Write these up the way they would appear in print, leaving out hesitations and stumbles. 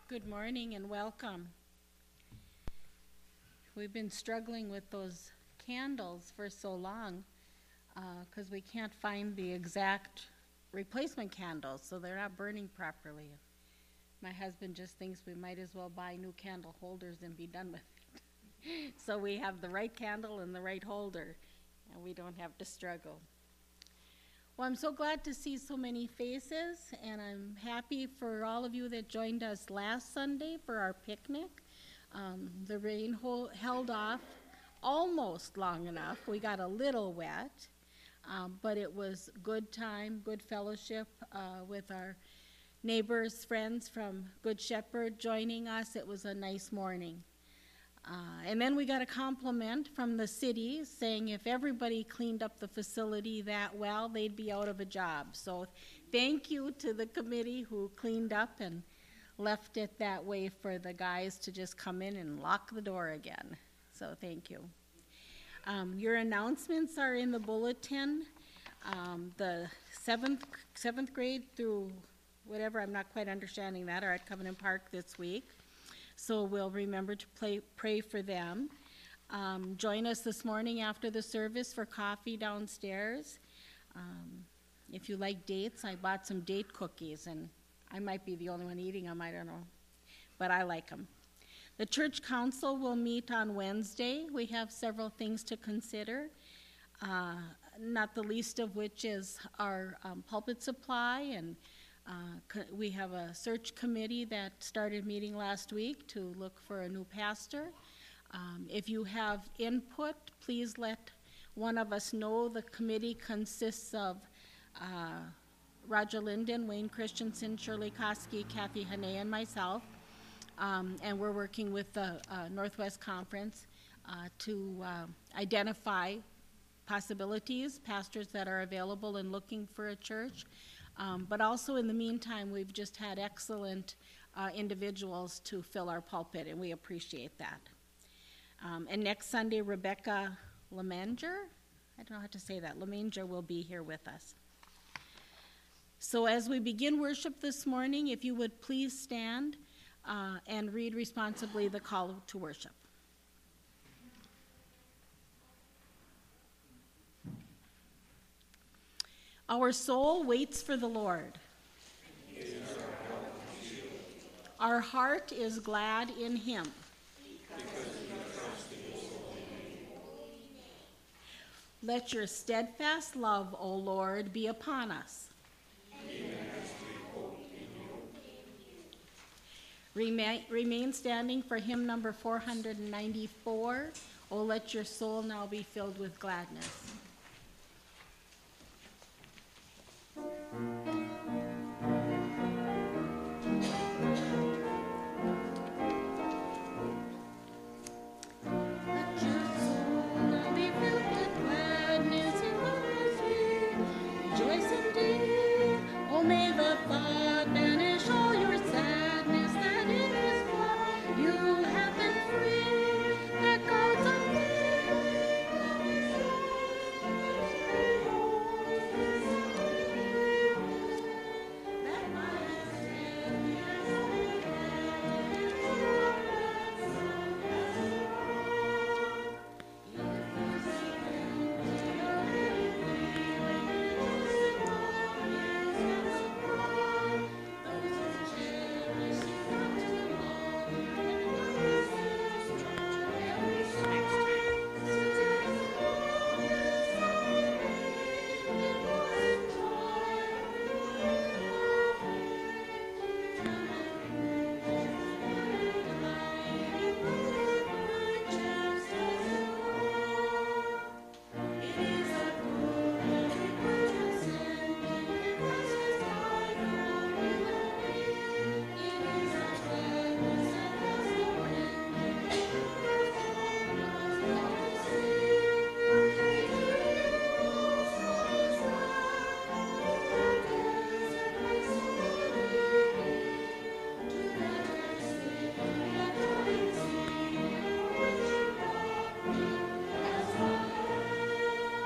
Good morning and welcome. We've been struggling with those candles for so long because we can't find the exact replacement candles, so they're not burning properly. My husband just thinks we might as well buy new candle holders and be done with it. So we have the right candle and the right holder, and we don't have to struggle. Well, I'm so glad to see so many faces, and I'm happy for all of you that joined us last Sunday for our picnic. The rain held off almost long enough. We got a little wet, but it was good time, good fellowship with our neighbors, friends from Good Shepherd joining us. It was a nice morning. And then we got a compliment from the city saying if everybody cleaned up the facility that well, they'd be out of a job. So thank you to the committee who cleaned up and left it that way for the guys to just come in and lock the door again. So thank you. Your announcements are in the bulletin. The seventh grade through whatever, I'm not quite understanding that, are at Covenant Park this week. So we'll remember to pray for them. Join us this morning after the service for coffee downstairs. If you like dates, I bought some date cookies, and I might be the only one eating them, I don't know. But I like them. The church council will meet on Wednesday. We have several things to consider, not the least of which is our pulpit supply, and we have a search committee that started meeting last week to look for a new pastor. If you have input, please let one of us know. The committee consists of Roger Linden, Wayne Christensen, Shirley Koski, Kathy Hane, and myself. And we're working with the Northwest Conference to identify possibilities, pastors that are available and looking for a church. But also in the meantime, we've just had excellent individuals to fill our pulpit, and we appreciate that. And next Sunday, Rebecca Lemanger, I don't know how to say that, Lemanger will be here with us. So as we begin worship this morning, if you would please stand and read responsibly the call to worship. Our soul waits for the Lord. Our heart is glad in him. Let your steadfast love, O Lord, be upon us. Remain standing for hymn number 494. Oh, let your soul now be filled with gladness.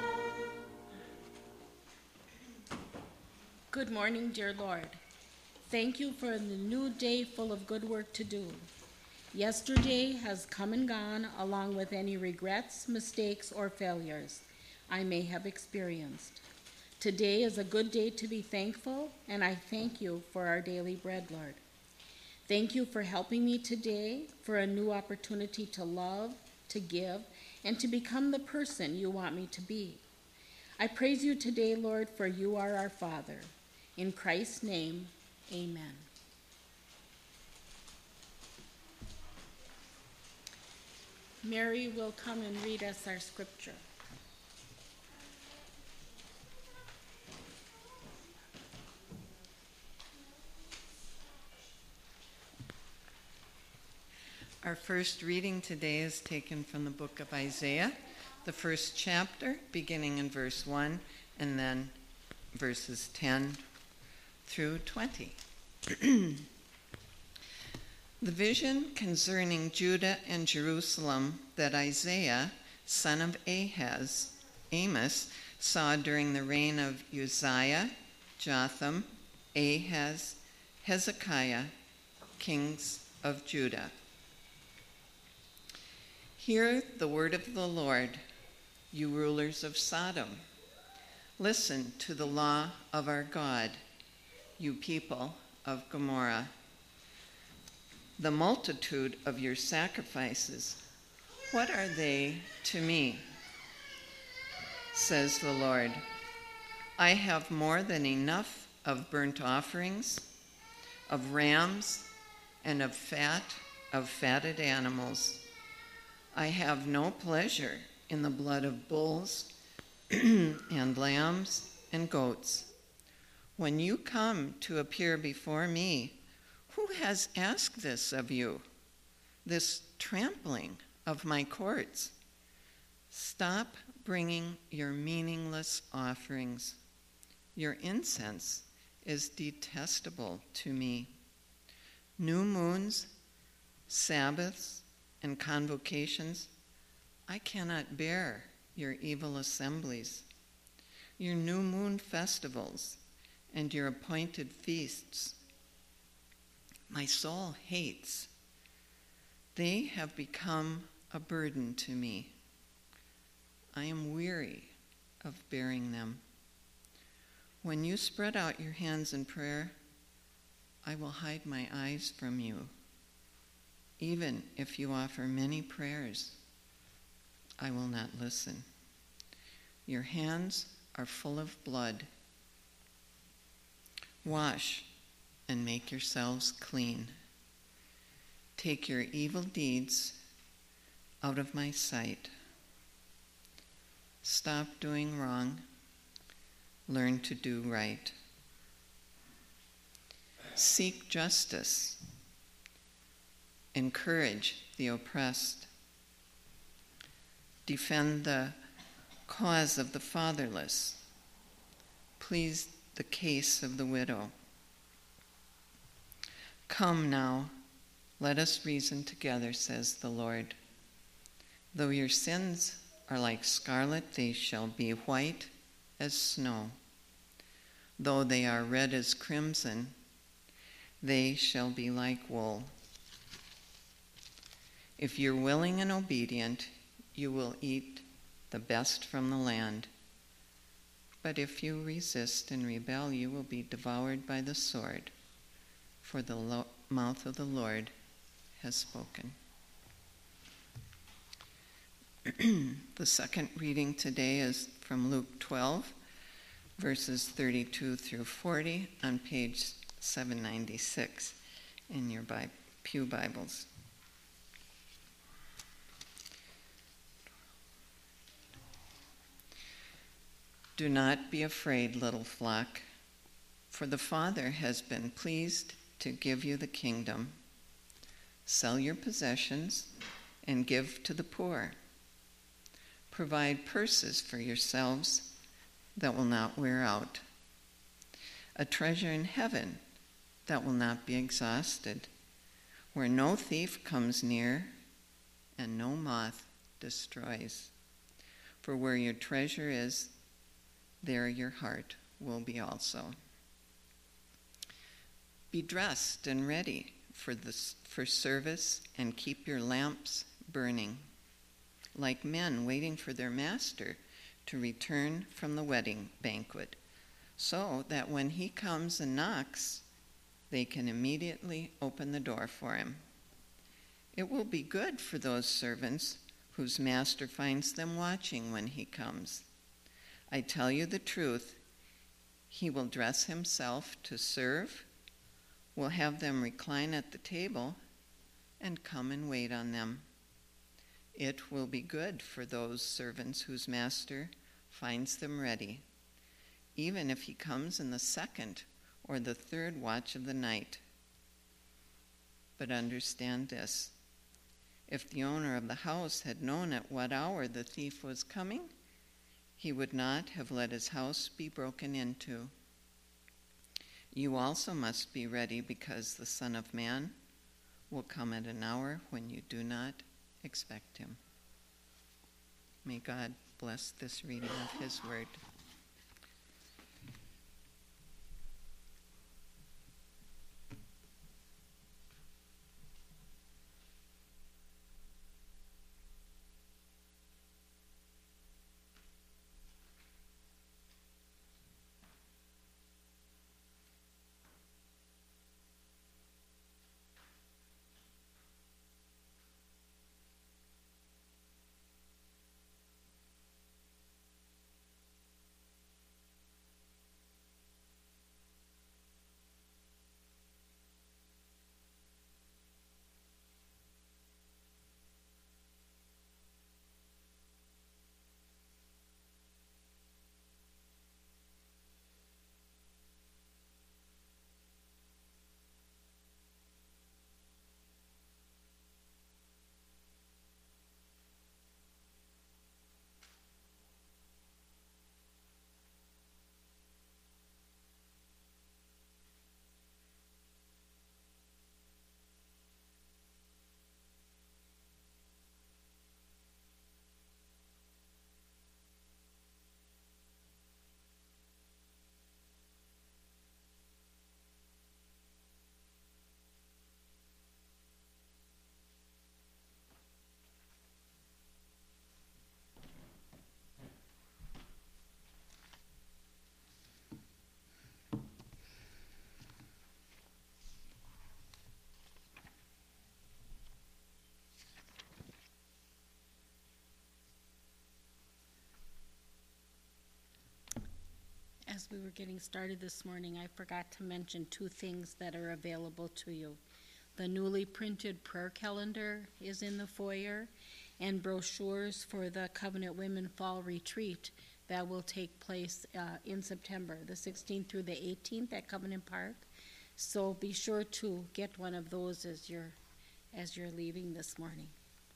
Good morning, dear Lord. Thank you for the new day full of good work to do. Yesterday has come and gone, along with any regrets, mistakes, or failures I may have experienced. Today is a good day to be thankful, and I thank you for our daily bread, Lord. Thank you for helping me today, for a new opportunity to love, to give, and to become the person you want me to be. I praise you today, Lord, for you are our Father. In Christ's name, amen. Mary will come and read us our scripture. Our first reading today is taken from the book of Isaiah, the first chapter, beginning in verse 1, and then verses 10 through 20. The vision concerning Judah and Jerusalem that Isaiah, son of Amos, saw during the reign of Uzziah, Jotham, Ahaz, Hezekiah, kings of Judah. Hear the word of the Lord, you rulers of Sodom. Listen to the law of our God, you people of Gomorrah. The multitude of your sacrifices, what are they to me? Says the Lord. I have more than enough of burnt offerings, of rams, and of fatted animals. I have no pleasure in the blood of bulls and lambs and goats. When you come to appear before me, who has asked this of you, this trampling of my courts? Stop bringing your meaningless offerings. Your incense is detestable to me. New moons, Sabbaths, and convocations, I cannot bear your evil assemblies. Your new moon festivals and your appointed feasts, my soul hates. They have become a burden to me. I am weary of bearing them. When you spread out your hands in prayer, I will hide my eyes from you. Even if you offer many prayers, I will not listen. Your hands are full of blood. Wash and make yourselves clean. Take your evil deeds out of my sight. Stop doing wrong. Learn to do right. Seek justice. Encourage the oppressed. Defend the cause of the fatherless. Please the case of the widow. Come now, let us reason together, says the Lord. Though your sins are like scarlet, they shall be white as snow. Though they are red as crimson, they shall be like wool. If you're willing and obedient, you will eat the best from the land. But if you resist and rebel, you will be devoured by the sword. For the mouth of the Lord has spoken. The second reading today is from Luke 12, verses 32 through 40 on page 796 in your Pew Bibles. Do not be afraid, little flock, for the Father has been pleased to give you the kingdom. Sell your possessions and give to the poor. Provide purses for yourselves that will not wear out, a treasure in heaven that will not be exhausted, where no thief comes near and no moth destroys. For where your treasure is, there your heart will be also. Be dressed and ready for service, and keep your lamps burning, like men waiting for their master to return from the wedding banquet, so that when he comes and knocks, they can immediately open the door for him. It will be good for those servants whose master finds them watching when he comes. I tell you the truth, he will dress himself to serve, will have them recline at the table, and come and wait on them. It will be good for those servants whose master finds them ready, even if he comes in the second or the third watch of the night. But understand this, if the owner of the house had known at what hour the thief was coming, he would not have let his house be broken into. You also must be ready, because the Son of Man will come at an hour when you do not expect him. May God bless this reading of his word. As we were getting started this morning, I forgot to mention two things that are available to you. The newly printed prayer calendar is in the foyer, and brochures for the Covenant Women Fall Retreat that will take place in September, the 16th through the 18th at Covenant Park. So be sure to get one of those as you're leaving this morning.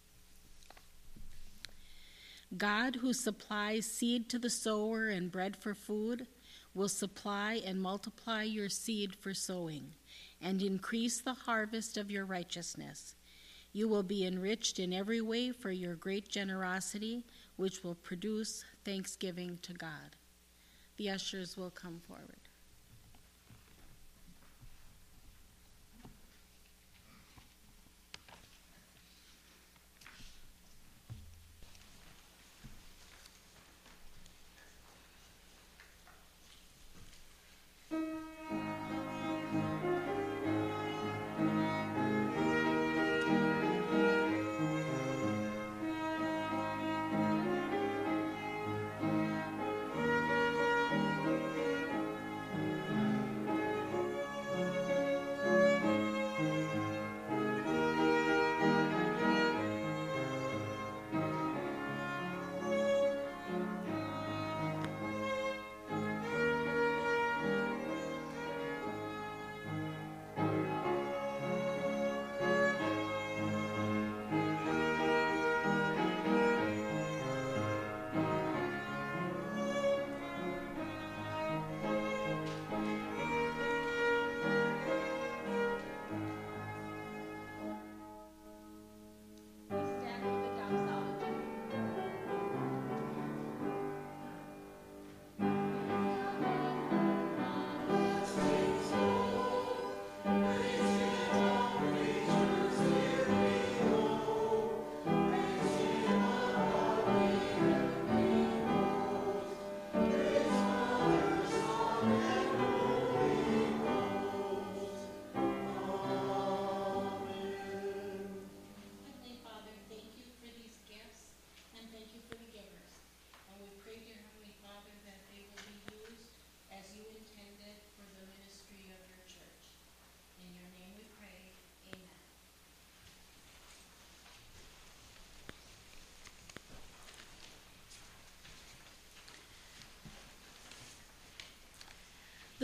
God, who supplies seed to the sower and bread for food, will supply and multiply your seed for sowing, and increase the harvest of your righteousness. You will be enriched in every way for your great generosity, which will produce thanksgiving to God. The ushers will come forward.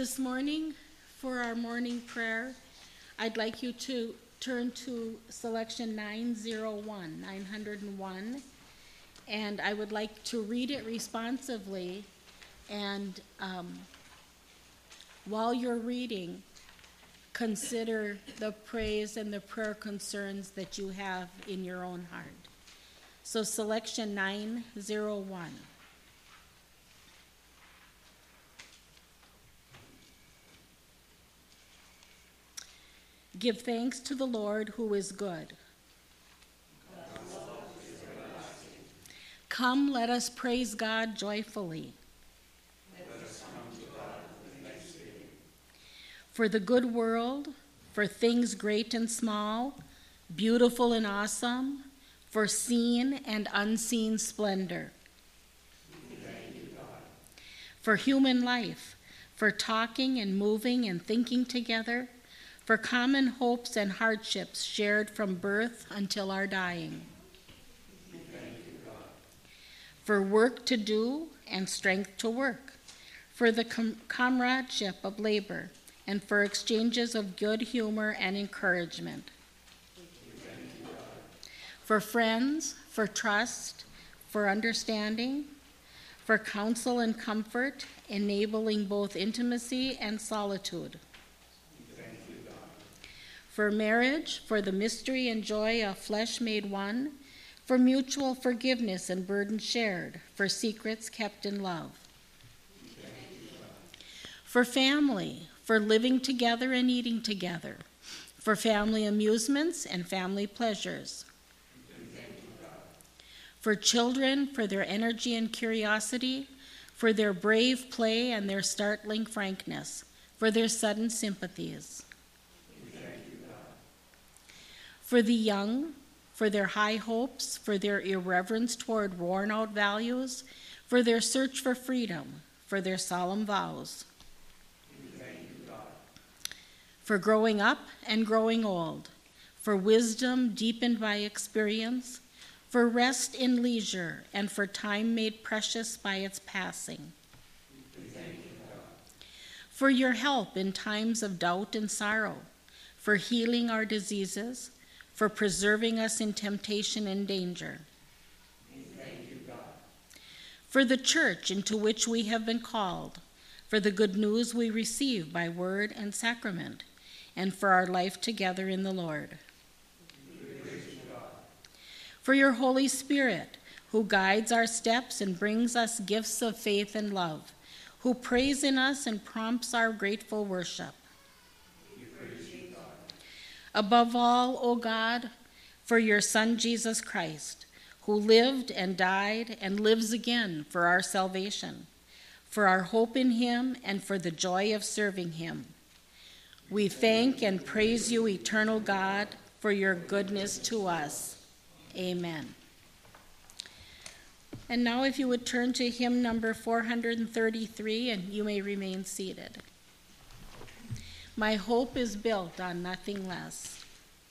This morning, for our morning prayer, I'd like you to turn to selection 901, and I would like to read it responsively, and while you're reading, consider the praise and the prayer concerns that you have in your own heart. So selection 901. Give thanks to the Lord who is good. Come, let us praise God joyfully. For the good world, for things great and small, beautiful and awesome, for seen and unseen splendor. For human life, for talking and moving and thinking together, for common hopes and hardships shared from birth until our dying. For work to do and strength to work, for the comradeship of labor, and for exchanges of good humor and encouragement. For friends, for trust, for understanding, for counsel and comfort, enabling both intimacy and solitude. For marriage, for the mystery and joy of flesh made one, for mutual forgiveness and burden shared, for secrets kept in love. For family, for living together and eating together, for family amusements and family pleasures. For children, for their energy and curiosity, for their brave play and their startling frankness, for their sudden sympathies. For the young, for their high hopes, for their irreverence toward worn-out values, for their search for freedom, for their solemn vows. For growing up and growing old, for wisdom deepened by experience, for rest in leisure, and for time made precious by its passing. For your help in times of doubt and sorrow, for healing our diseases, for preserving us in temptation and danger. For the church into which we have been called, for the good news we receive by word and sacrament, and for our life together in the Lord. For your Holy Spirit, who guides our steps and brings us gifts of faith and love, who prays in us and prompts our grateful worship. Above all, O God, for your Son Jesus Christ, who lived and died and lives again for our salvation, for our hope in him and for the joy of serving him. We thank and praise you, eternal God, for your goodness to us. Amen. And now if you would turn to hymn number 433, and you may remain seated. My hope is built on nothing less.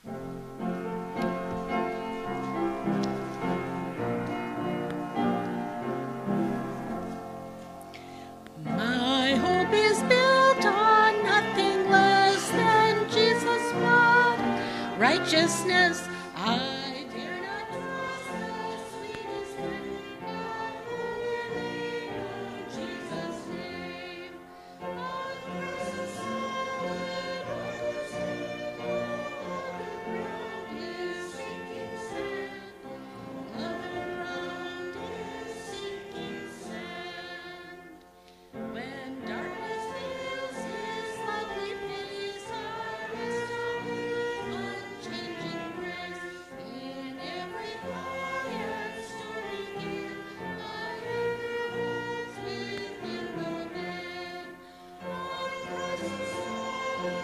My hope is built on nothing less than Jesus' blood, righteousness. I dare not trust the sweetest name, but only Jesus' name. On Christ's solid understanding, all the ground is sinking sand. Love around is sinking sand. When darkness veils his lovely face, I rest on unchanging grace. In every quiet stormy gale, my anchor holds within the veil. On Christ's solid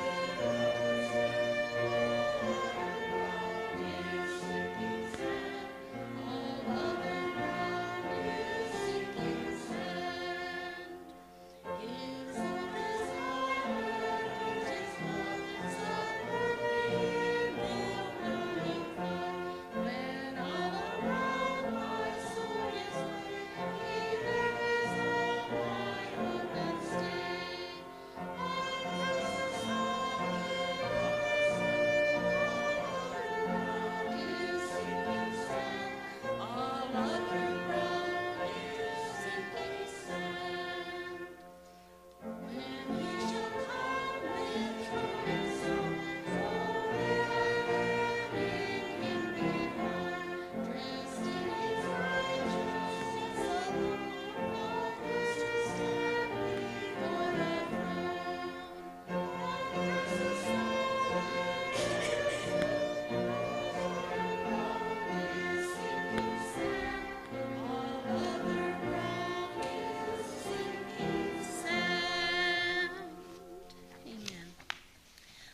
understanding, is sinking sand. All other ground is sinking sand. His love is higher, his love is upward, burning flood. When all around my soul is weary, there is all my hope and stay.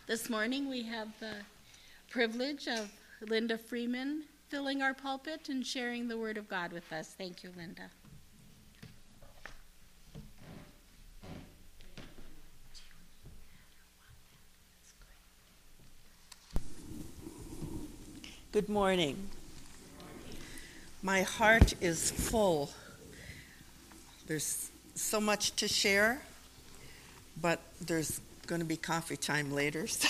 This morning we have the privilege of Linda Freeman filling our pulpit and sharing the Word of God with us. Thank you, Linda. Good morning. My heart is full. There's so much to share, but there's going to be coffee time later. So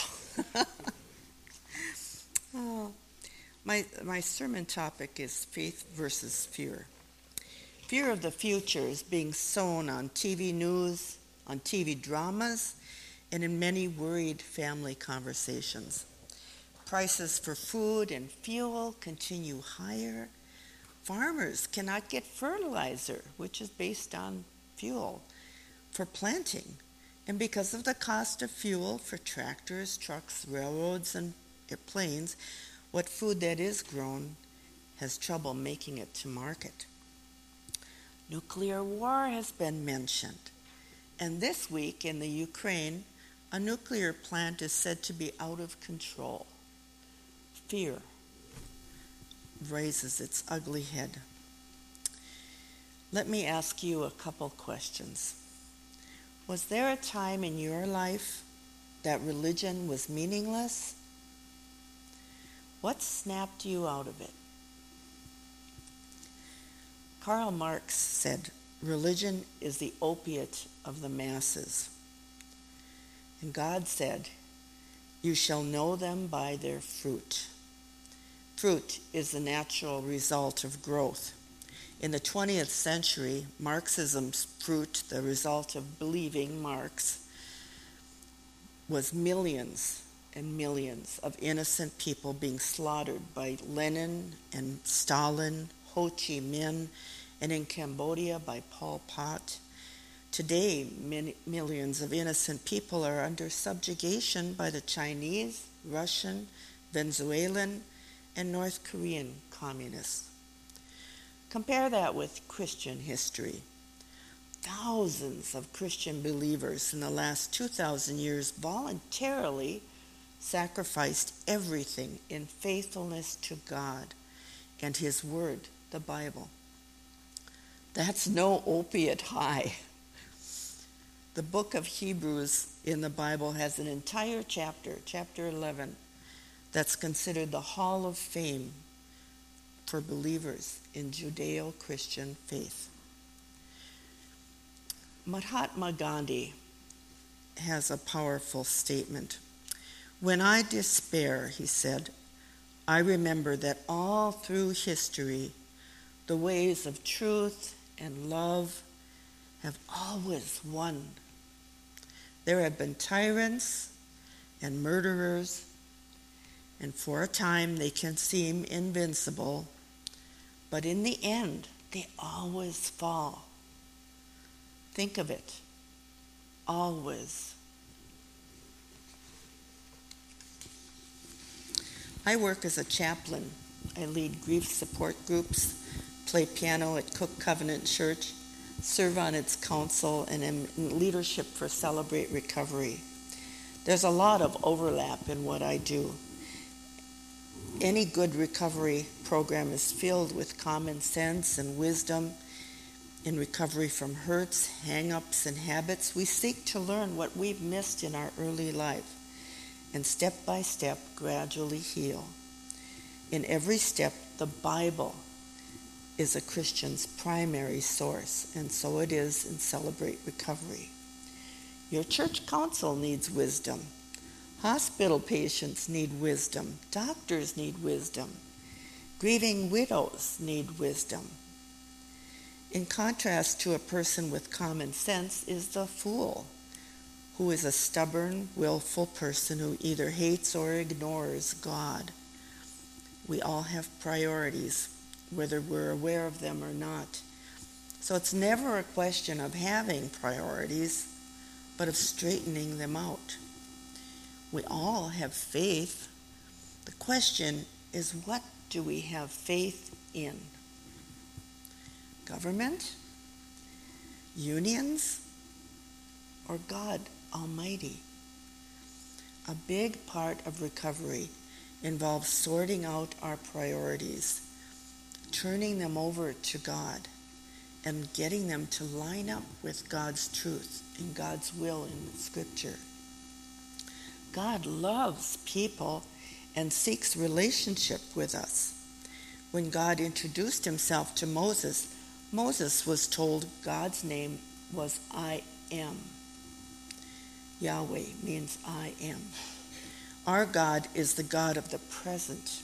my sermon topic is faith versus fear. Fear of the future is being sown on TV news, on TV dramas, and in many worried family conversations. Prices for food and fuel continue higher. Farmers cannot get fertilizer, which is based on fuel, for planting. And because of the cost of fuel for tractors, trucks, railroads, and planes, what food that is grown has trouble making it to market. Nuclear war has been mentioned. And this week in the Ukraine, a nuclear plant is said to be out of control. Fear raises its ugly head. Let me ask you a couple questions. Was there a time in your life that religion was meaningless? What snapped you out of it? Karl Marx said, "Religion is the opiate of the masses." And God said, "You shall know them by their fruit." Fruit is the natural result of growth. In the 20th century, Marxism's fruit, the result of believing Marx, was millions and millions of innocent people being slaughtered by Lenin and Stalin, Ho Chi Minh, and in Cambodia by Pol Pot. Today, millions of innocent people are under subjugation by the Chinese, Russian, Venezuelan, and North Korean communists. Compare that with Christian history. Thousands of Christian believers in the last 2,000 years voluntarily sacrificed everything in faithfulness to God and His Word, the Bible. That's no opiate high. The book of Hebrews in the Bible has an entire chapter, chapter 11, that's considered the hall of fame for believers in Judeo-Christian faith. Mahatma Gandhi has a powerful statement. "When I despair," he said, "I remember that all through history, the ways of truth and love have always won. There have been tyrants and murderers, and for a time they can seem invincible, but in the end, they always fall." Think of it. Always. I work as a chaplain. I lead grief support groups, play piano at Cook Covenant Church, serve on its council, and am in leadership for Celebrate Recovery. There's a lot of overlap in what I do. Any good recovery program is filled with common sense and wisdom. In recovery from hurts, hang-ups, and habits, we seek to learn what we've missed in our early life and step by step gradually heal. In every step, the Bible is a Christian's primary source, and so it is in Celebrate Recovery. Your church council needs wisdom. Hospital patients need wisdom. Doctors need wisdom. Grieving widows need wisdom. In contrast to a person with common sense is the fool, who is a stubborn, willful person who either hates or ignores God. We all have priorities, whether we're aware of them or not. So it's never a question of having priorities, but of straightening them out. We all have faith. The question is, what do we have faith in? Government? Unions? Or God Almighty? A big part of recovery involves sorting out our priorities, turning them over to God, and getting them to line up with God's truth and God's will in Scripture. God loves people and seeks relationship with us. When God introduced himself to Moses, Moses was told God's name was I am. Yahweh means I am. Our God is the God of the present.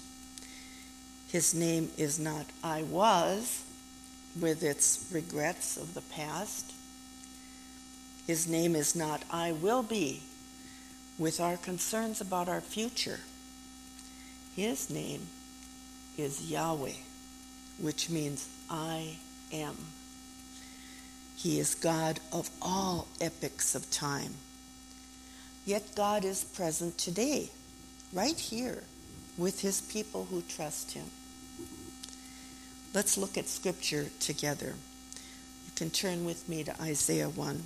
His name is not I was, with its regrets of the past. His name is not I will be, with our concerns about our future. His name is Yahweh, which means I am. He is God of all epochs of time. Yet God is present today, right here, with his people who trust him. Let's look at Scripture together. You can turn with me to Isaiah 1.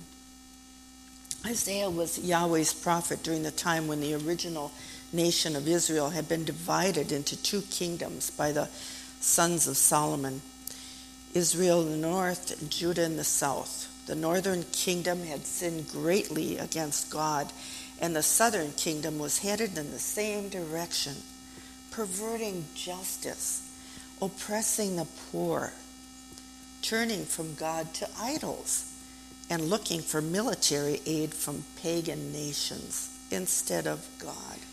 Isaiah was Yahweh's prophet during the time when the original nation of Israel had been divided into two kingdoms by the sons of Solomon. Israel in the north and Judah in the south. The northern kingdom had sinned greatly against God, and the southern kingdom was headed in the same direction, perverting justice, oppressing the poor, turning from God to idols, and looking for military aid from pagan nations instead of God.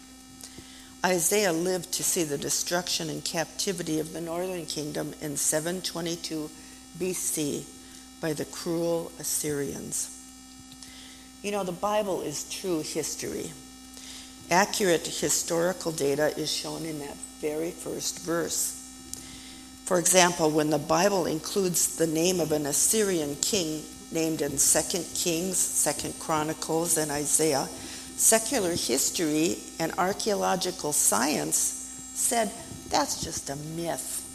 Isaiah lived to see the destruction and captivity of the northern kingdom in 722 BC by the cruel Assyrians. You know, the Bible is true history. Accurate historical data is shown in that very first verse. For example, when the Bible includes the name of an Assyrian king named in 2 Kings, 2 Chronicles, and Isaiah, secular history and archaeological science said that's just a myth.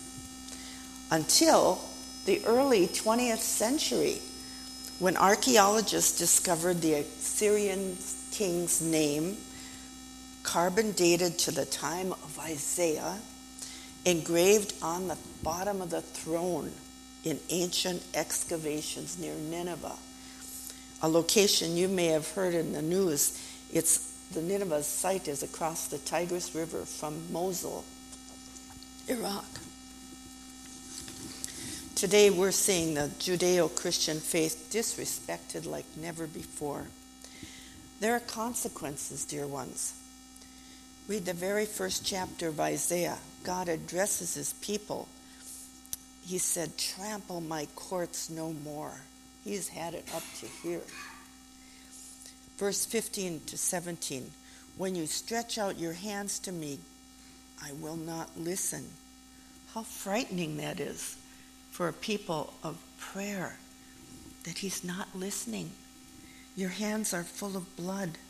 Until the early 20th century, when archaeologists discovered the Assyrian king's name, carbon dated to the time of Isaiah, engraved on the bottom of the throne in ancient excavations near Nineveh, a location you may have heard in the news. The Nineveh site is across the Tigris River from Mosul, Iraq. Today we're seeing the Judeo-Christian faith disrespected like never before. There are consequences, dear ones. Read the very first chapter of Isaiah. God addresses his people. He said, "Trample my courts no more." He's had it up to here. Verse 15 to 17, "When you stretch out your hands to me, I will not listen." How frightening that is for a people of prayer, that he's not listening. Your hands are full of blood.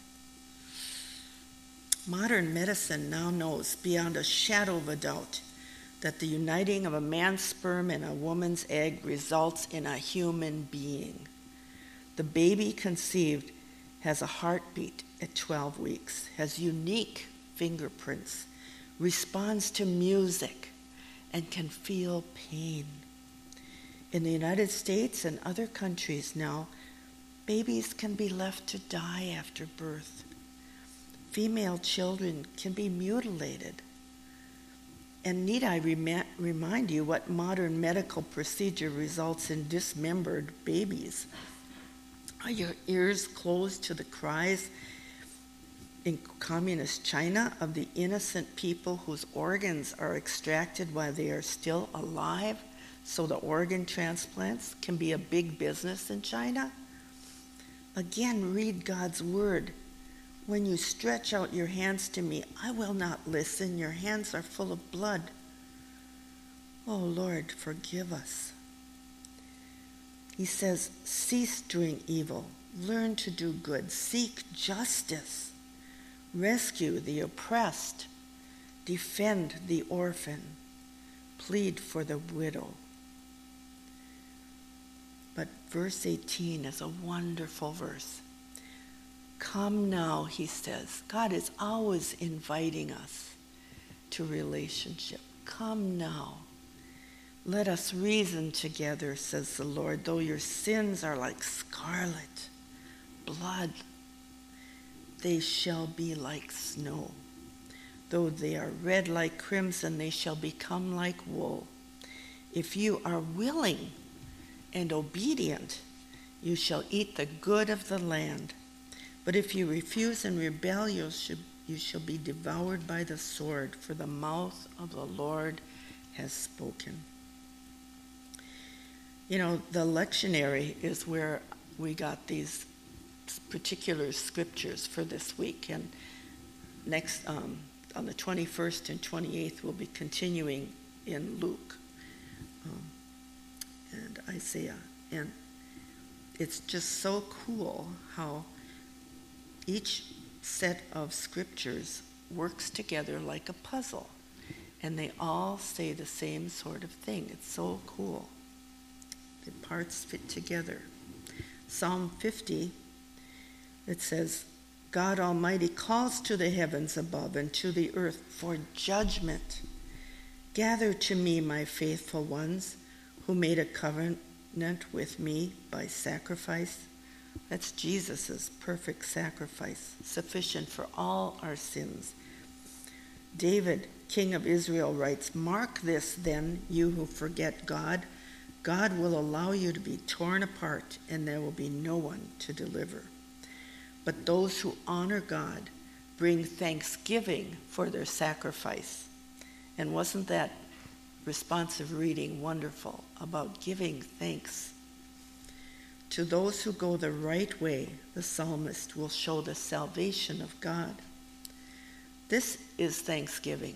Modern medicine now knows beyond a shadow of a doubt that the uniting of a man's sperm and a woman's egg results in a human being. The baby conceived has a heartbeat at 12 weeks, has unique fingerprints, responds to music, and can feel pain. In the United States and other countries now, babies can be left to die after birth. Female children can be mutilated. And need I remind you what modern medical procedure results in dismembered babies? Are your ears closed to the cries in communist China of the innocent people whose organs are extracted while they are still alive, so the organ transplants can be a big business in China? Again, read God's word. When you stretch out your hands to me, I will not listen. Your hands are full of blood. Oh Lord, forgive us. He says, cease doing evil. Learn to do good. Seek justice. Rescue the oppressed. Defend the orphan. Plead for the widow. But verse 18 is a wonderful verse. Come now, he says. God is always inviting us to relationship. Come now. Let us reason together, says the Lord. Though your sins are like scarlet, blood, they shall be like snow. Though they are red like crimson, they shall become like wool. If you are willing and obedient, you shall eat the good of the land. But if you refuse and rebel, you shall be devoured by the sword, for the mouth of the Lord has spoken. You know, the lectionary is where we got these particular scriptures for this week. And next, on the 21st and 28th, we'll be continuing in Luke and Isaiah. And it's just so cool how each set of scriptures works together like a puzzle, and they all say the same sort of thing. It's so cool. The parts fit together. Psalm 50, it says, God Almighty calls to the heavens above and to the earth for judgment. Gather to me, my faithful ones, who made a covenant with me by sacrifice. That's Jesus' perfect sacrifice, sufficient for all our sins. David, king of Israel, writes, Mark this then, you who forget God. God will allow you to be torn apart, and there will be no one to deliver. But those who honor God bring thanksgiving for their sacrifice. And wasn't that responsive reading wonderful about giving thanks? To those who go the right way, the psalmist will show the salvation of God. This is thanksgiving,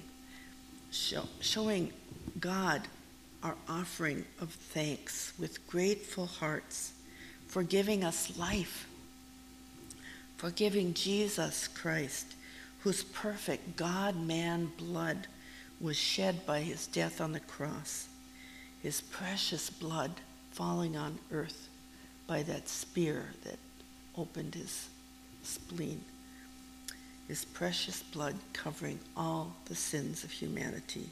showing God our offering of thanks with grateful hearts for giving us life, for giving Jesus Christ, whose perfect God-man blood was shed by his death on the cross, his precious blood falling on earth by that spear that opened his spleen, his precious blood covering all the sins of humanity.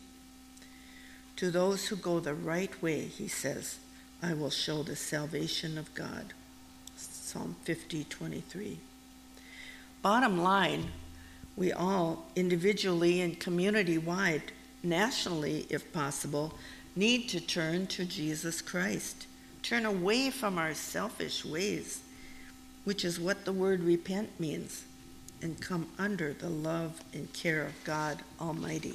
To those who go the right way, he says, I will show the salvation of God. Psalm 50:23. Bottom line, we all, individually and community-wide, nationally if possible, need to turn to Jesus Christ. Turn away from our selfish ways, which is what the word repent means, and come under the love and care of God Almighty.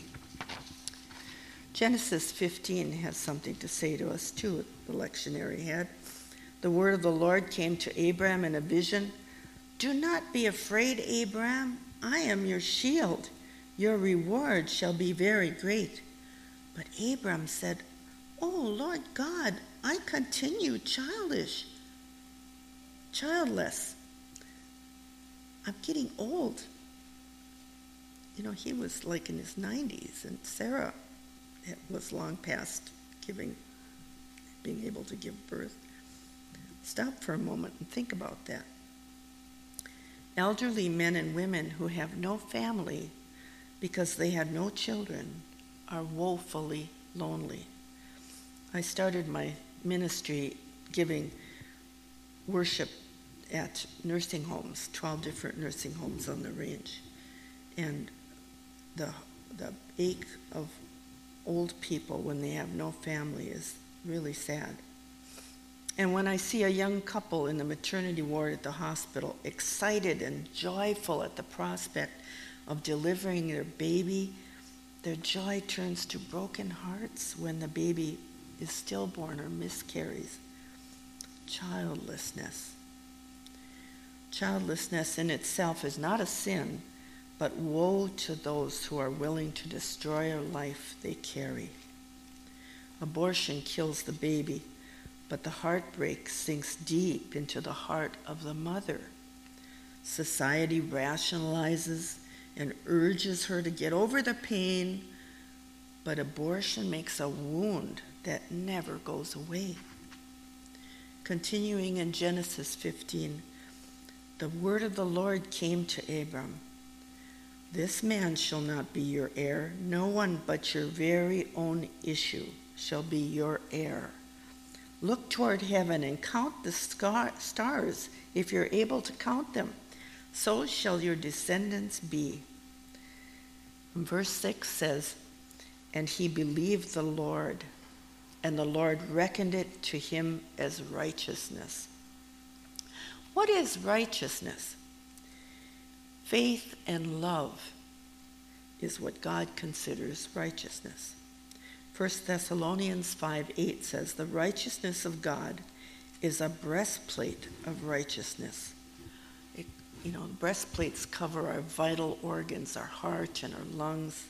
Genesis 15 has something to say to us too, the lectionary had. The word of the Lord came to Abram in a vision. Do not be afraid, Abram. I am your shield. Your reward shall be very great. But Abram said, Oh, Lord God, I continue childless. I'm getting old. You know, he was like in his 90s, and Sarah was long past being able to give birth. Stop for a moment and think about that. Elderly men and women who have no family because they had no children are woefully lonely. I started my ministry giving worship at nursing homes, 12 different nursing homes on the range. And the ache of old people when they have no family is really sad. And when I see a young couple in the maternity ward at the hospital, excited and joyful at the prospect of delivering their baby, their joy turns to broken hearts when the baby is stillborn or miscarries. Childlessness. Childlessness in itself is not a sin, but woe to those who are willing to destroy a life they carry. Abortion kills the baby, but the heartbreak sinks deep into the heart of the mother. Society rationalizes and urges her to get over the pain, but abortion makes a wound that never goes away. Continuing in Genesis 15, the word of the Lord came to Abram. This man shall not be your heir. No one but your very own issue shall be your heir. Look toward heaven and count the stars, if you're able to count them. So shall your descendants be. And verse 6 says, and he believed the Lord, and the Lord reckoned it to him as righteousness. What is righteousness? Faith and love is what God considers righteousness. 1 Thessalonians 5:8 says, the righteousness of God is a breastplate of righteousness. Breastplates cover our vital organs, our heart and our lungs.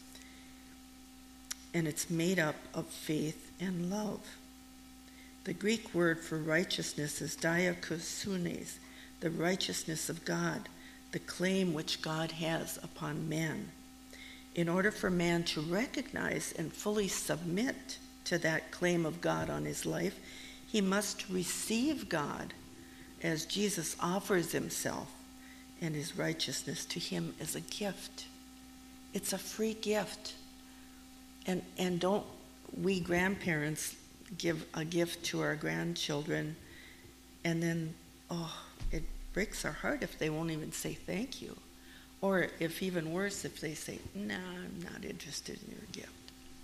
And it's made up of faith and love. The Greek word for righteousness is diakousunes, the righteousness of God, the claim which God has upon man. In order for man to recognize and fully submit to that claim of God on his life, he must receive God as Jesus offers himself and his righteousness to him as a gift. It's a free gift. And don't we grandparents give a gift to our grandchildren and then, it breaks our heart if they won't even say thank you. Or if even worse, if they say, nah, I'm not interested in your gift.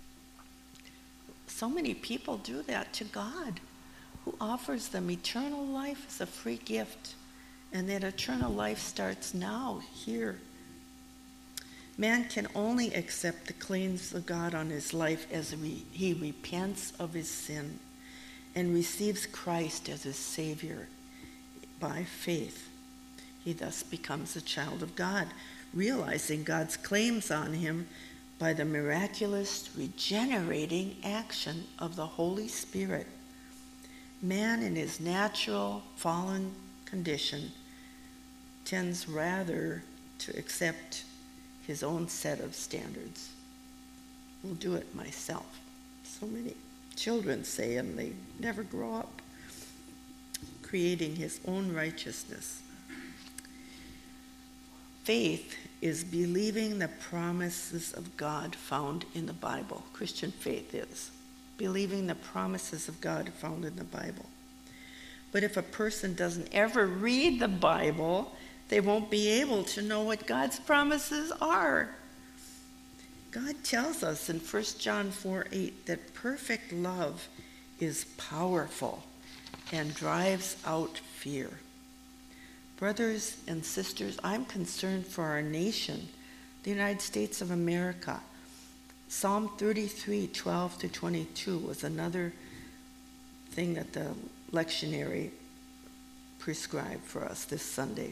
So many people do that to God, who offers them eternal life as a free gift. And that eternal life starts now, here. Man can only accept the claims of God on his life as he repents of his sin and receives Christ as his Savior by faith. He thus becomes a child of God, realizing God's claims on him by the miraculous regenerating action of the Holy Spirit. Man in his natural fallen condition tends rather to accept his own set of standards. I'll do it myself. So many children say, and they never grow up, creating his own righteousness. Faith is believing the promises of God found in the Bible. Christian faith is believing the promises of God found in the Bible. But if a person doesn't ever read the Bible, they won't be able to know what God's promises are. God tells us in 1 John 4:8 that perfect love is powerful and drives out fear. Brothers and sisters, I'm concerned for our nation, the United States of America. Psalm 33:12-22 was another thing that the lectionary prescribed for us this Sunday.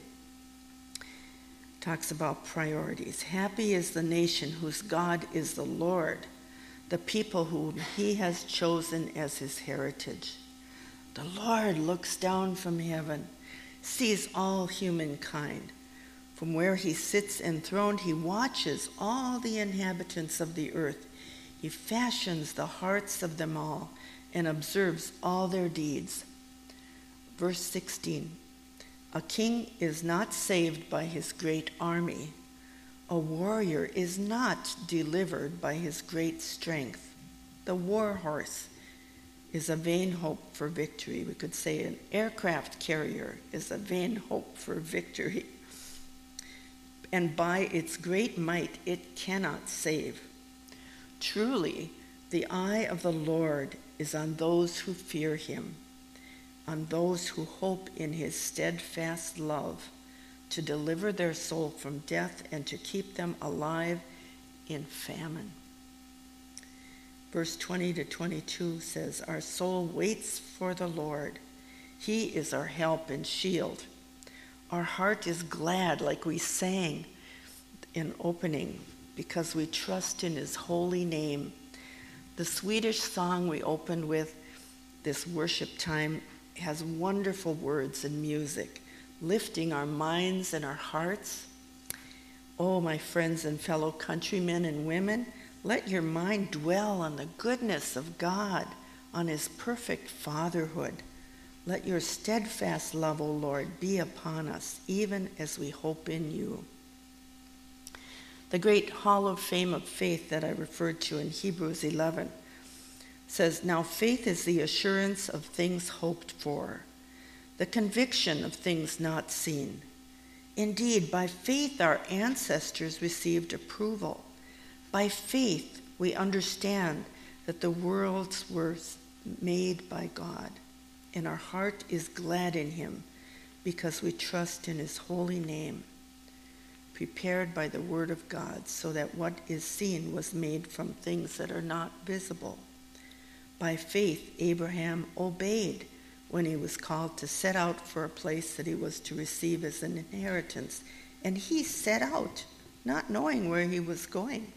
Talks about priorities. Happy is the nation whose God is the Lord, the people whom he has chosen as his heritage. The Lord looks down from heaven, sees all humankind. From where he sits enthroned, he watches all the inhabitants of the earth. He fashions the hearts of them all and observes all their deeds. Verse 16. A king is not saved by his great army. A warrior is not delivered by his great strength. The war horse is a vain hope for victory. We could say an aircraft carrier is a vain hope for victory. And by its great might, it cannot save. Truly, the eye of the Lord is on those who fear him, on those who hope in his steadfast love, to deliver their soul from death and to keep them alive in famine. Verse 20-22 says, our soul waits for the Lord. He is our help and shield. Our heart is glad, like we sang in opening, because we trust in his holy name. The Swedish song we opened with this worship time has wonderful words and music, lifting our minds and our hearts. Oh, my friends and fellow countrymen and women, let your mind dwell on the goodness of God, on his perfect fatherhood. Let your steadfast love, O Lord, be upon us, even as we hope in you. The great Hall of Fame of faith that I referred to in Hebrews 11 says, now faith is the assurance of things hoped for, the conviction of things not seen. Indeed, by faith our ancestors received approval. By faith we understand that the worlds were made by God, and our heart is glad in him because we trust in his holy name, prepared by the word of God, so that what is seen was made from things that are not visible. By faith Abraham obeyed when he was called to set out for a place that he was to receive as an inheritance, and he set out, not knowing where he was going.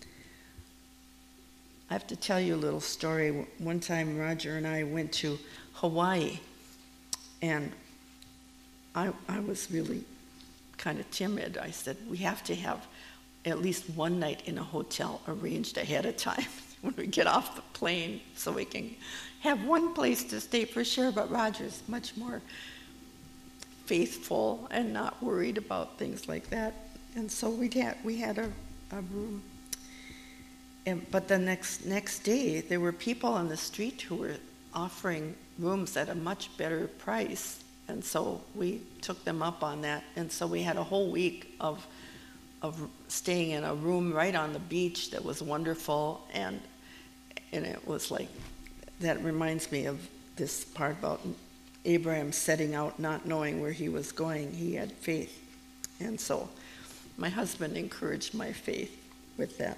I have to tell you a little story. One time Roger and I went to Hawaii, and I was really kind of timid. I said, we have to have at least one night in a hotel arranged ahead of time when we get off the plane so we can have one place to stay for sure. But Roger's much more faithful and not worried about things like that. And so we had a room. But the next day, there were people on the street who were offering rooms at a much better price. And so we took them up on that. And so we had a whole week of staying in a room right on the beach that was wonderful. And it was like, that reminds me of this part about Abraham setting out not knowing where he was going. He had faith. And so my husband encouraged my faith with that.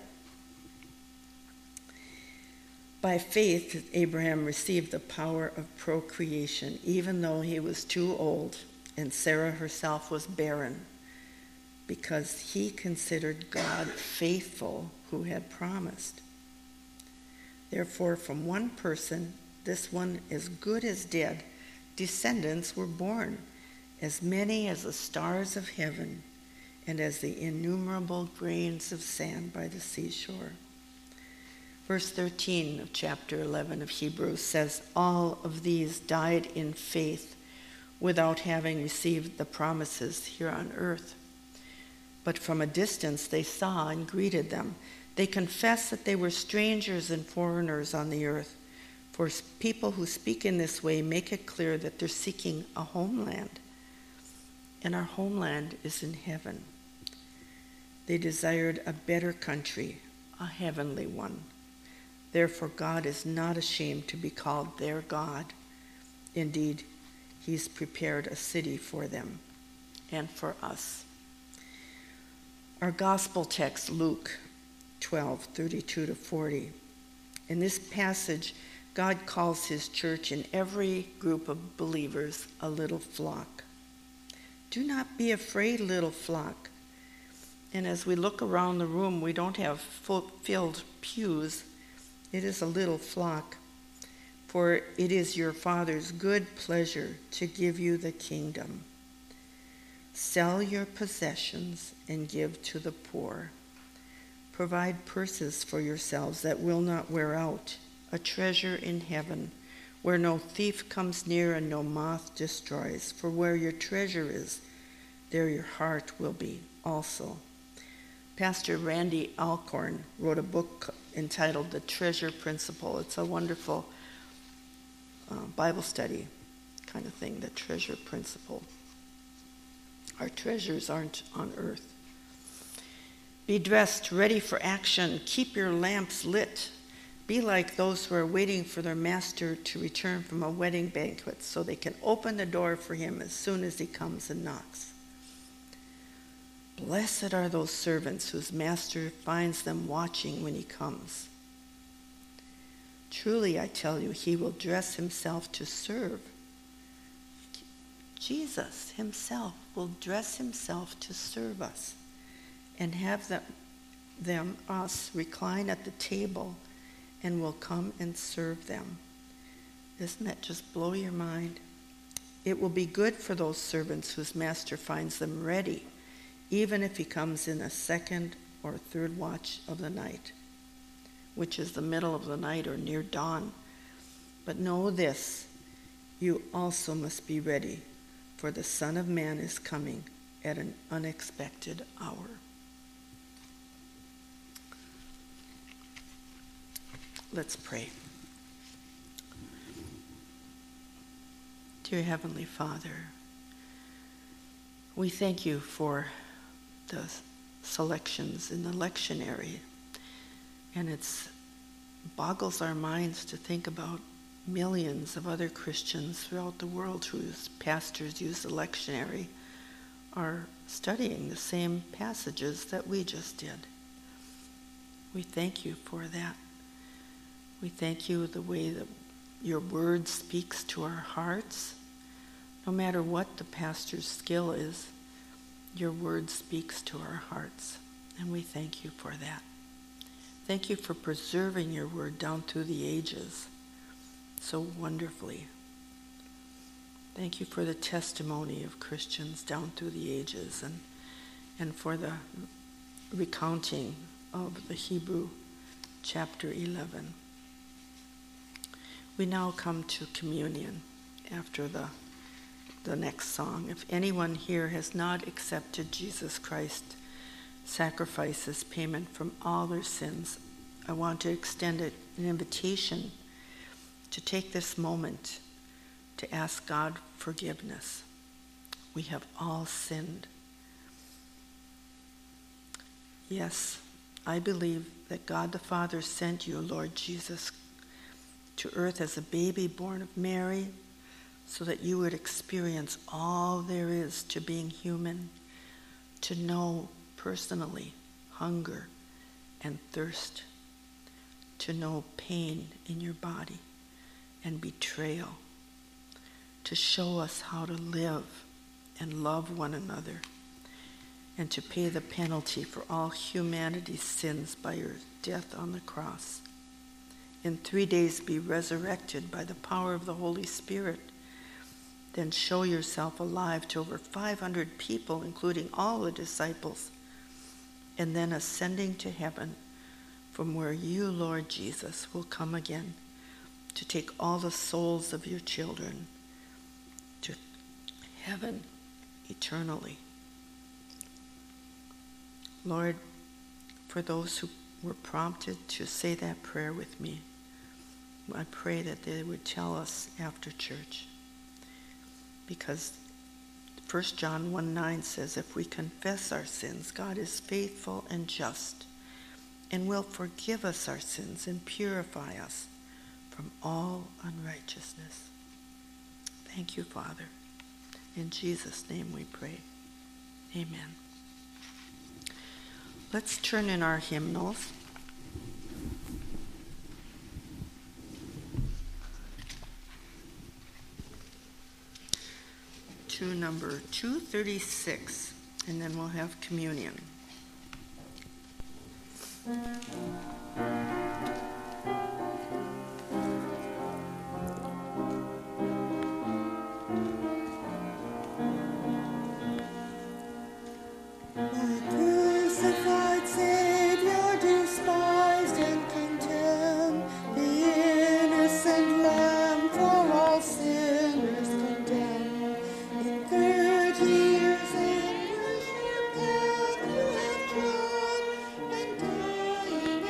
By faith, Abraham received the power of procreation, even though he was too old and Sarah herself was barren, because he considered God faithful who had promised. Therefore, from one person, this one as good as dead, descendants were born, as many as the stars of heaven and as the innumerable grains of sand by the seashore. Verse 13 of chapter 11 of Hebrews says, all of these died in faith without having received the promises here on earth. But from a distance they saw and greeted them. They confessed that they were strangers and foreigners on the earth. For people who speak in this way make it clear that they're seeking a homeland. And our homeland is in heaven. They desired a better country, a heavenly one. Therefore, God is not ashamed to be called their God. Indeed, he's prepared a city for them and for us. Our gospel text, Luke 12:32-40. In this passage, God calls his church and every group of believers a little flock. Do not be afraid, little flock. And as we look around the room, we don't have filled pews. It is a little flock, for it is your Father's good pleasure to give you the kingdom. Sell your possessions and give to the poor. Provide purses for yourselves that will not wear out, a treasure in heaven, where no thief comes near and no moth destroys. For where your treasure is, there your heart will be also. Pastor Randy Alcorn wrote a book entitled The Treasure Principle. It's a wonderful Bible study kind of thing, the treasure principle. Our treasures aren't on earth. Be dressed, ready for action. Keep your lamps lit. Be like those who are waiting for their master to return from a wedding banquet so they can open the door for him as soon as he comes and knocks. Blessed are those servants whose master finds them watching when he comes. Truly, I tell you, he will dress himself to serve. Jesus himself will dress himself to serve us and have us recline at the table and will come and serve them. Doesn't that just blow your mind? It will be good for those servants whose master finds them ready, even if he comes in a second or third watch of the night, which is the middle of the night or near dawn. But know this, you also must be ready, for the Son of Man is coming at an unexpected hour. Let's pray. Dear Heavenly Father, we thank you for the selections in the lectionary, and it boggles our minds to think about millions of other Christians throughout the world whose pastors use the lectionary are studying the same passages that we just did. We thank you for that. We thank you the way that your word speaks to our hearts. No matter what the pastor's skill is, your word speaks to our hearts, and we thank you for that. Thank you for preserving your word down through the ages so wonderfully. Thank you for the testimony of Christians down through the ages, and for the recounting of the Hebrew chapter 11. We now come to communion after the next song. If anyone here has not accepted Jesus Christ's sacrifice as payment from all their sins, I want to extend an invitation to take this moment to ask God forgiveness. We have all sinned. Yes, I believe that God the Father sent you, Lord Jesus, to earth as a baby born of Mary, so that you would experience all there is to being human, to know personally hunger and thirst, to know pain in your body and betrayal, to show us how to live and love one another, and to pay the penalty for all humanity's sins by your death on the cross. In 3 days be resurrected by the power of the Holy Spirit. Then show yourself alive to over 500 people, including all the disciples, and then ascending to heaven, from where you, Lord Jesus, will come again to take all the souls of your children to heaven eternally. Lord, for those who were prompted to say that prayer with me, I pray that they would tell us after church. Because 1 John 1:9 says, if we confess our sins, God is faithful and just and will forgive us our sins and purify us from all unrighteousness. Thank you, Father. In Jesus' name we pray. Amen. Let's turn in our hymnals. To number 236, and then we'll have communion. Years in worship path you have trod, and dying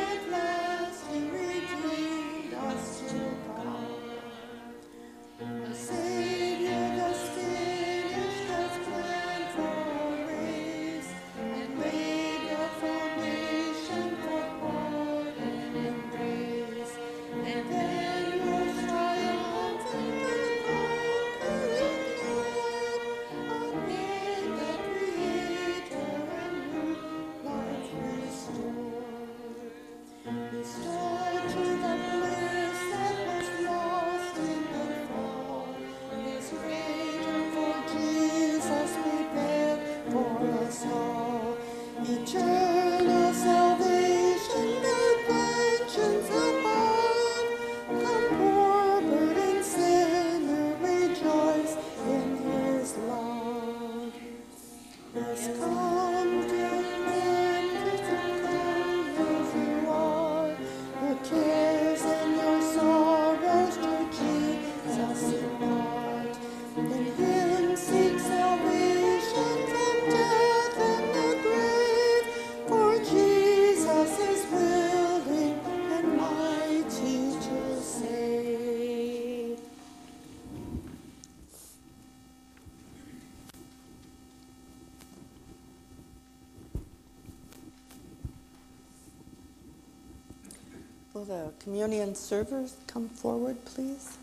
Will the communion servers come forward, please?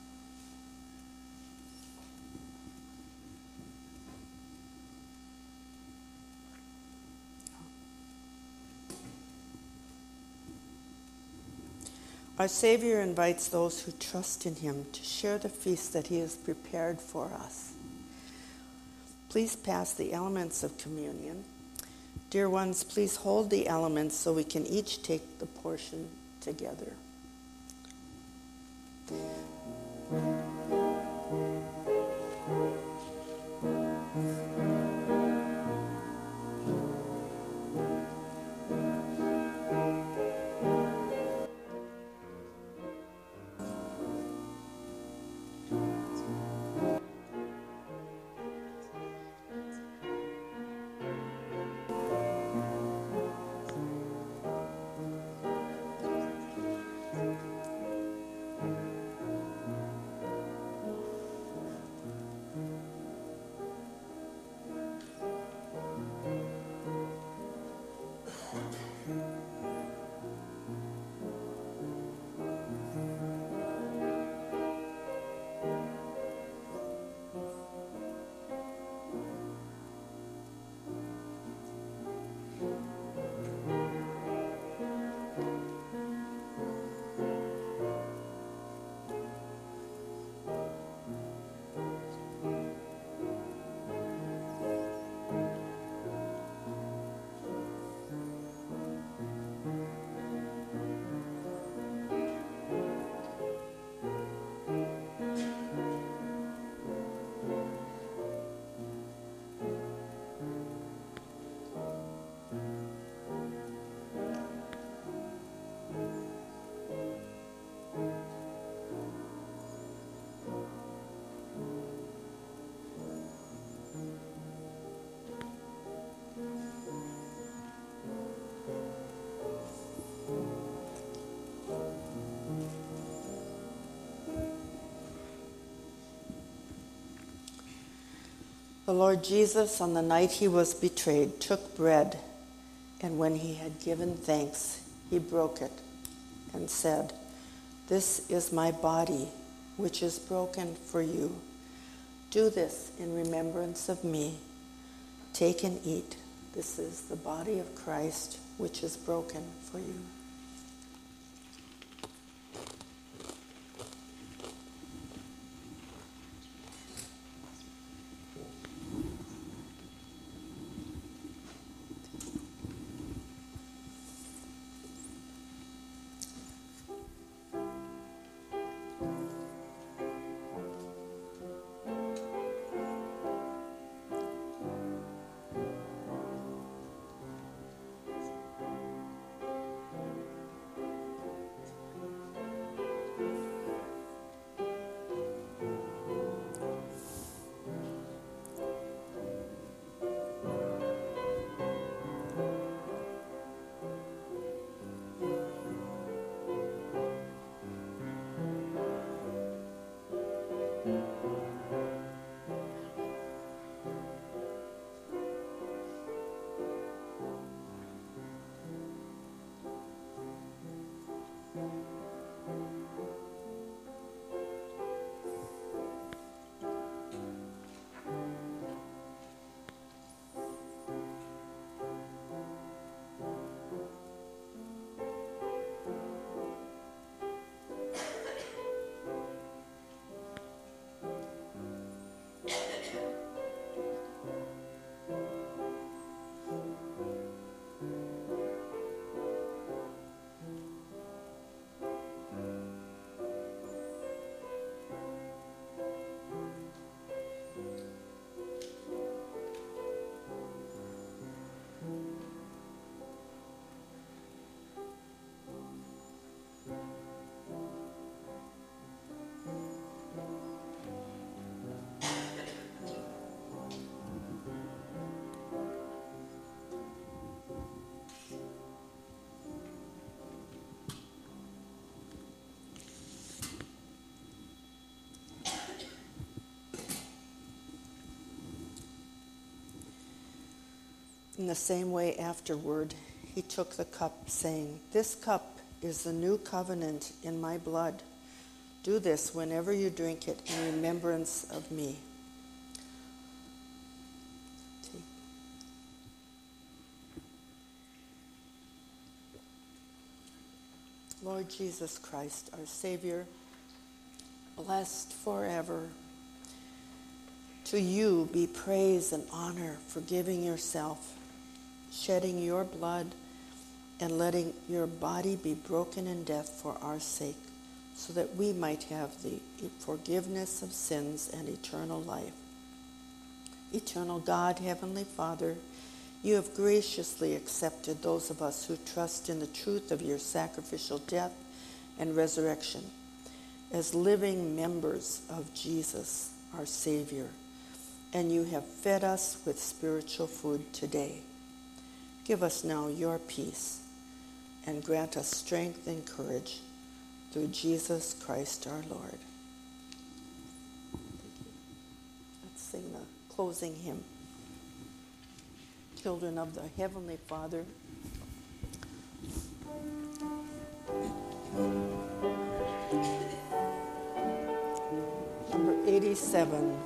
Our Savior invites those who trust in him to share the feast that he has prepared for us. Please pass the elements of communion. Dear ones, please hold the elements so we can each take the portion together. The Lord Jesus, on the night he was betrayed, took bread, and when he had given thanks, he broke it and said, "This is my body, which is broken for you. Do this in remembrance of me. Take and eat. This is the body of Christ, which is broken for you." In the same way afterward, he took the cup, saying, "This cup is the new covenant in my blood. Do this whenever you drink it in remembrance of me. Lord Jesus Christ, our Savior, blessed forever. To you be praise and honor for giving yourself, shedding your blood, and letting your body be broken in death for our sake, so that we might have the forgiveness of sins and eternal life. Eternal God, Heavenly Father, you have graciously accepted those of us who trust in the truth of your sacrificial death and resurrection as living members of Jesus, our Savior, and you have fed us with spiritual food today. Give us now your peace and grant us strength and courage through Jesus Christ our Lord. Let's sing the closing hymn. Children of the Heavenly Father. Number 87.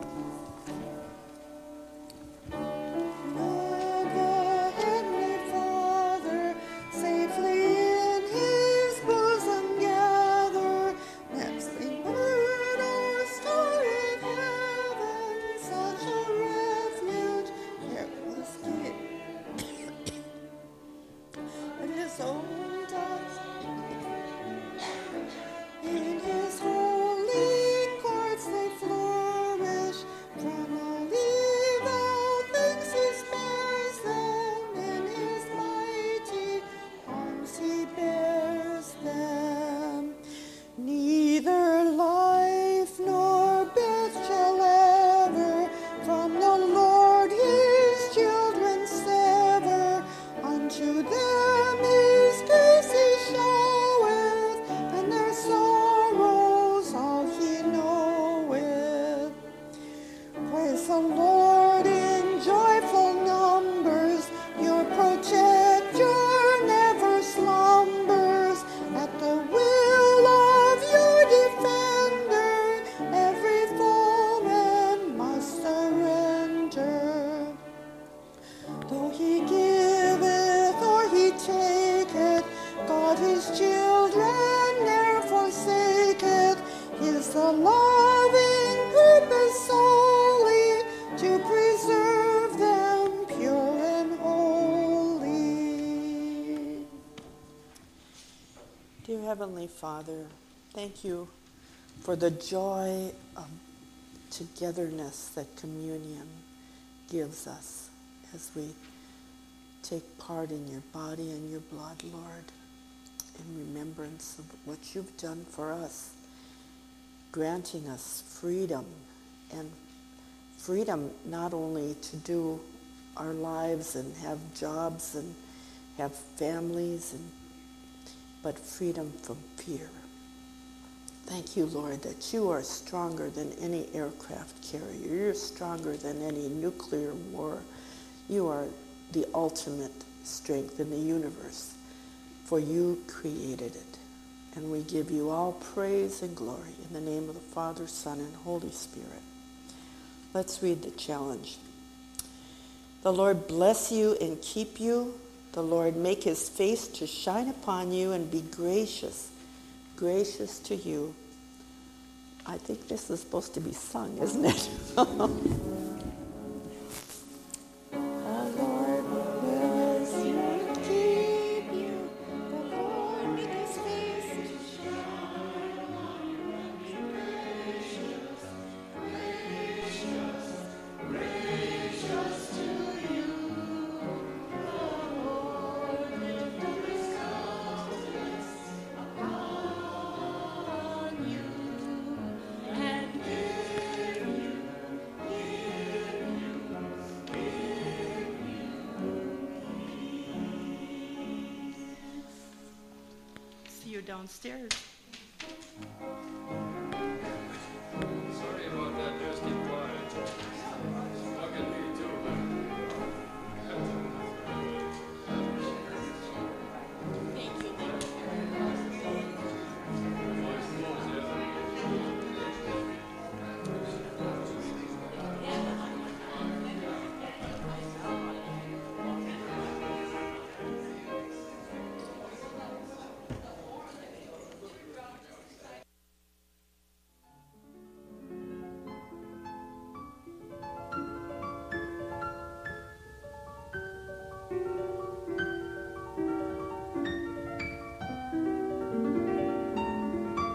Heavenly Father, thank you for the joy of togetherness that communion gives us as we take part in your body and your blood, Lord, in remembrance of what you've done for us, granting us freedom, and freedom not only to do our lives and have jobs and have families, but freedom from fear. Thank you, Lord, that you are stronger than any aircraft carrier. You're stronger than any nuclear war. You are the ultimate strength in the universe, for you created it. And we give you all praise and glory in the name of the Father, Son, and Holy Spirit. Let's read the challenge. The Lord bless you and keep you. The Lord make his face to shine upon you and be gracious to you. I think this is supposed to be sung, isn't it? The Lord bless you and keep you. The Lord make his face to shine upon you and be gracious to you. Downstairs.